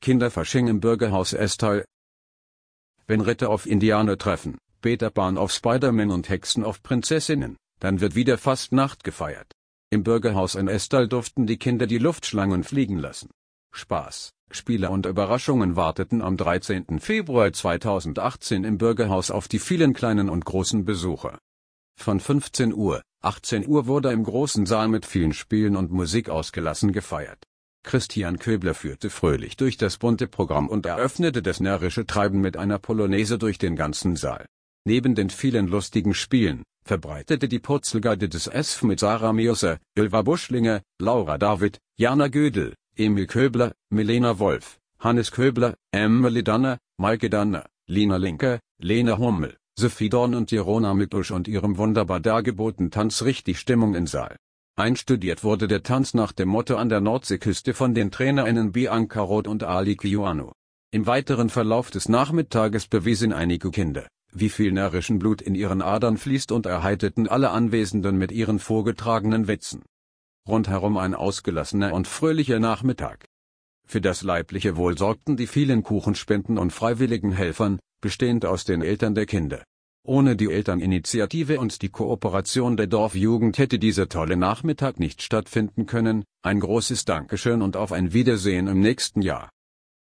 Kinderfasching im Bürgerhaus Estal. Wenn Ritter auf Indianer treffen, Peter Pan auf Spider-Man und Hexen auf Prinzessinnen, dann wird wieder Fastnacht gefeiert. Im Bürgerhaus in Estal durften die Kinder die Luftschlangen fliegen lassen. Spaß, Spiele und Überraschungen warteten am 13. Februar 2018 im Bürgerhaus auf die vielen kleinen und großen Besucher. Von 15 Uhr, 18 Uhr wurde im großen Saal mit vielen Spielen und Musik ausgelassen gefeiert. Christian Köbler führte fröhlich durch das bunte Programm und eröffnete das närrische Treiben mit einer Polonaise durch den ganzen Saal. Neben den vielen lustigen Spielen verbreitete die Purzelgarde des SF mit Sarah Meuser, Ylva Buschlinger, Laura David, Jana Gödel, Emil Köbler, Milena Wolf, Hannes Köbler, Emily Danner, Maike Danner, Lina Linker, Lena Hummel, Sophie Dorn und Jerona Mikusch und ihrem wunderbar dargebotenen Tanz richtig Stimmung im Saal. Einstudiert wurde der Tanz nach dem Motto an der Nordseeküste von den TrainerInnen Bianca Roth und Ali Kiuano. Im weiteren Verlauf des Nachmittages bewiesen einige Kinder, wie viel närrischen Blut in ihren Adern fließt und erheiterten alle Anwesenden mit ihren vorgetragenen Witzen. Rundherum ein ausgelassener und fröhlicher Nachmittag. Für das leibliche Wohl sorgten die vielen Kuchenspenden und freiwilligen Helfern, bestehend aus den Eltern der Kinder. Ohne die Elterninitiative und die Kooperation der Dorfjugend hätte dieser tolle Nachmittag nicht stattfinden können. Ein großes Dankeschön und auf ein Wiedersehen im nächsten Jahr.